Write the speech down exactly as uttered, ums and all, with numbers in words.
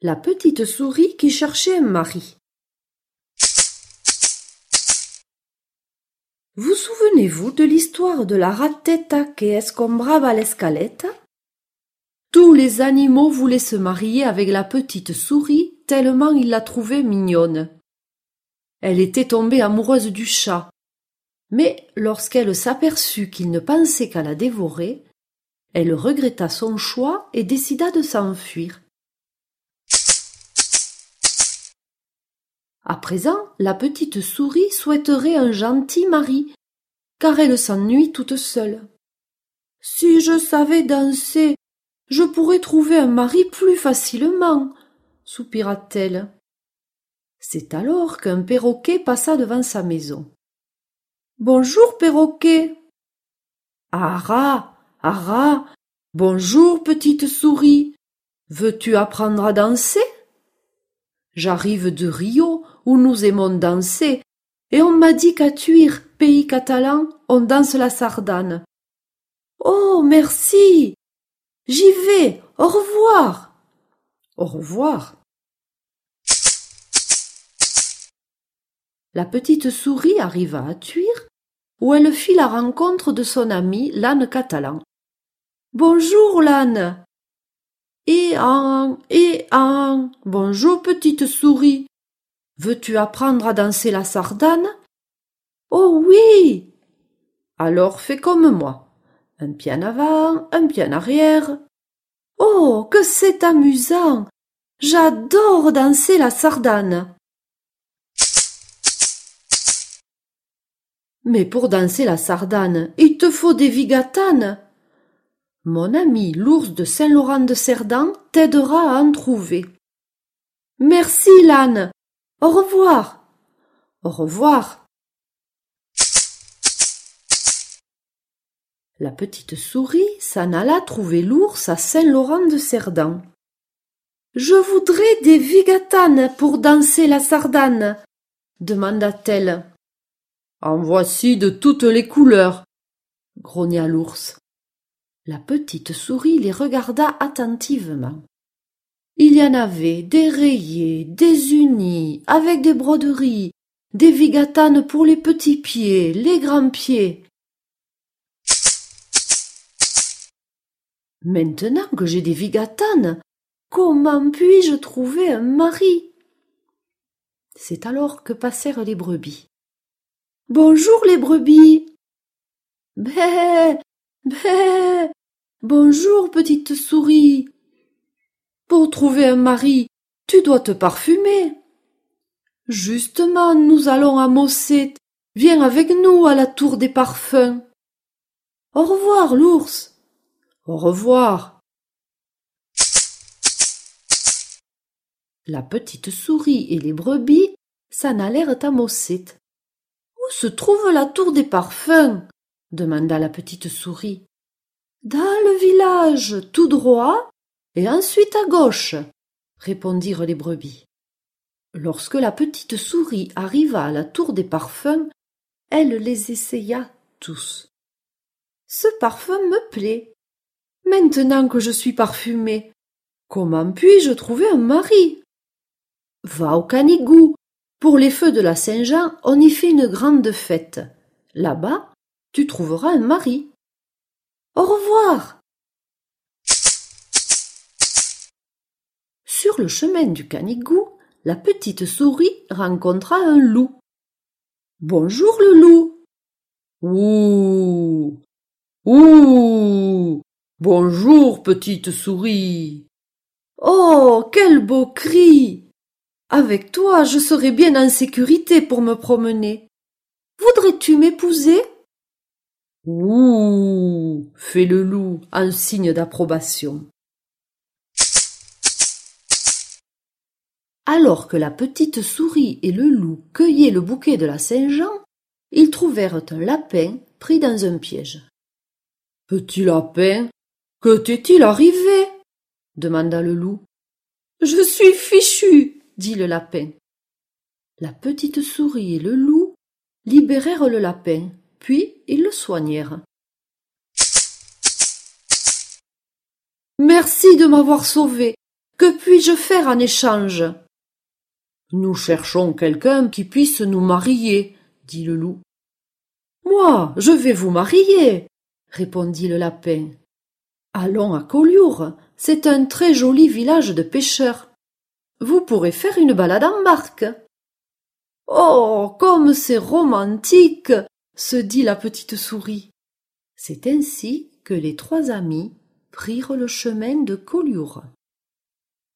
La petite souris qui cherchait un mari. Vous souvenez-vous de l'histoire de la ratetta que escombrava l'escaletta? Tous les animaux voulaient se marier avec la petite souris tellement ils la trouvaient mignonne. Elle était tombée amoureuse du chat, mais lorsqu'elle s'aperçut qu'il ne pensait qu'à la dévorer, elle regretta son choix et décida de s'enfuir. À présent, la petite souris souhaiterait un gentil mari, car elle s'ennuie toute seule. Si je savais danser, je pourrais trouver un mari plus facilement, soupira-t-elle. C'est alors qu'un perroquet passa devant sa maison. Bonjour, perroquet. Ara, ara, bonjour, petite souris. Veux-tu apprendre à danser? J'arrive de Rio, où nous aimons danser, et on m'a dit qu'à Tuir, pays catalan, on danse la sardane. Oh, merci! J'y vais, au revoir! Au revoir! La petite souris arriva à Tuir, où elle fit la rencontre de son ami l'âne catalan. Bonjour, l'âne! Et en, et en, bonjour, petite souris. Veux-tu apprendre à danser la sardane? Oh oui! Alors fais comme moi. Un pied en avant, un pied en arrière. Oh, que c'est amusant! J'adore danser la sardane. Mais pour danser la sardane, il te faut des vigatanes. Mon ami l'ours de Saint-Laurent-de-Cerdan t'aidera à en trouver. Merci, l'âne. Au revoir. Au revoir. La petite souris s'en alla trouver l'ours à Saint-Laurent-de-Cerdan. Je voudrais des vigatanes pour danser la sardane, demanda-t-elle. En voici de toutes les couleurs, grogna l'ours. La petite souris les regarda attentivement. Il y en avait des rayés, des unis, avec des broderies, des vigatanes pour les petits pieds, les grands pieds. Maintenant que j'ai des vigatanes, comment puis-je trouver un mari? C'est alors que passèrent les brebis. Bonjour les brebis. Bé, bé, bonjour petite souris. Pour trouver un mari, tu dois te parfumer. Justement, nous allons à Mosset. Viens avec nous à la tour des parfums. Au revoir, l'ours. Au revoir. La petite souris et les brebis s'en allèrent à Mosset. Où se trouve la tour des parfums? Demanda la petite souris. Dans le village, tout droit, et ensuite à gauche, répondirent les brebis. Lorsque la petite souris arriva à la tour des parfums, elle les essaya tous. Ce parfum me plaît. Maintenant que je suis parfumée, comment puis-je trouver un mari? Va au Canigou. Pour les feux de la Saint-Jean, on y fait une grande fête. Là-bas, tu trouveras un mari. Au revoir. Sur le chemin du Canigou, la petite souris rencontra un loup. Bonjour le loup. Ouh, ouh, bonjour petite souris. Oh, quel beau cri! Avec toi, je serai bien en sécurité pour me promener. Voudrais-tu m'épouser? Ouh, fait le loup en signe d'approbation. Alors que la petite souris et le loup cueillaient le bouquet de la Saint-Jean, ils trouvèrent un lapin pris dans un piège. « Petit lapin, que t'est-il arrivé ?» demanda le loup. « Je suis fichu !» dit le lapin. La petite souris et le loup libérèrent le lapin, puis ils le soignèrent. « Merci de m'avoir sauvé. Que puis-je faire en échange? Nous cherchons quelqu'un qui puisse nous marier, dit le loup. Moi, je vais vous marier, répondit le lapin. Allons à Collioure, c'est un très joli village de pêcheurs. Vous pourrez faire une balade en barque. Oh, comme c'est romantique, se dit la petite souris. C'est ainsi que les trois amis prirent le chemin de Collioure.